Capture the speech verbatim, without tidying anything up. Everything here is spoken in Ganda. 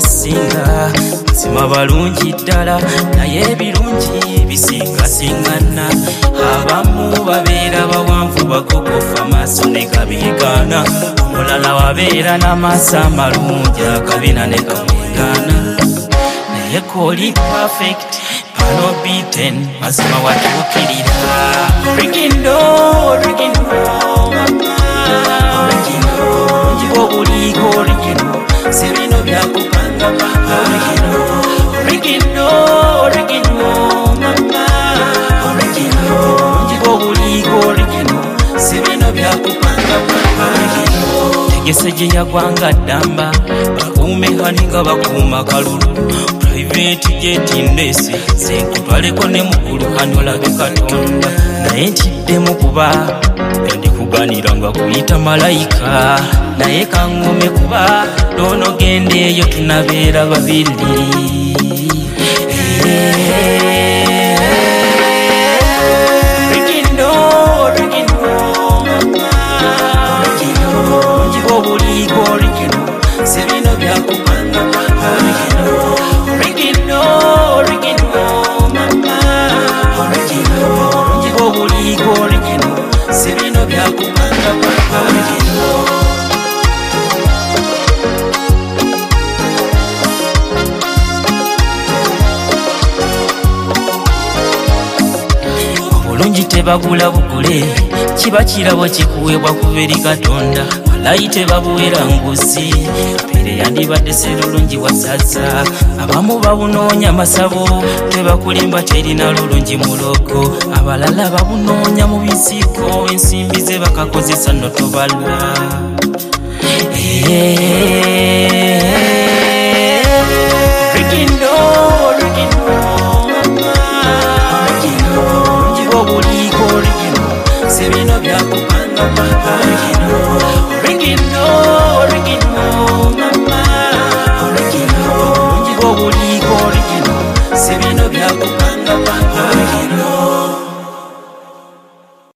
basinga mazima balungi ddala naye ebirungi bisingasingana abamu babeera bawanvu bagogofa maaso ne gabeegaana omulala wabeera n'amaaso amalungi akabina ne kamwegana naye kooli perfect pano beaten mazima watuukirira rigindo rigindo obuliiko rigindo sibino byakupanga rigindo rigindo rigindo mama rigindo obuliiko rigindo sibino byakupanga rigindo tegese gye yagwanga ddamba bakuume hani nga bakuuma kalulu private jet ndese senkutwaleko ne mukulu hani olabe katonda naye ntiddemu kuba ndikuganiranga kuyita malayika naye kaŋŋume kuba loono gendeeyo tunabeera babiri rigindo rigindo obuliiko rigindo sibino byakupanga rigindo rigindo rigindo mama rigindo obuliiko rigindo sibino byakupanga rigindo obulungi tebagula bugule kiba kirabo kikuweebwa kuva eri katonda walayi tebabuwera nguzi pere yandibadde serulungi wasaza abamu babunoonya masabo tebakulimba terina lulungi mulogo abalala babunoonya mu bisiko ensimbi ze bakakozesa notobala rigindo rigindo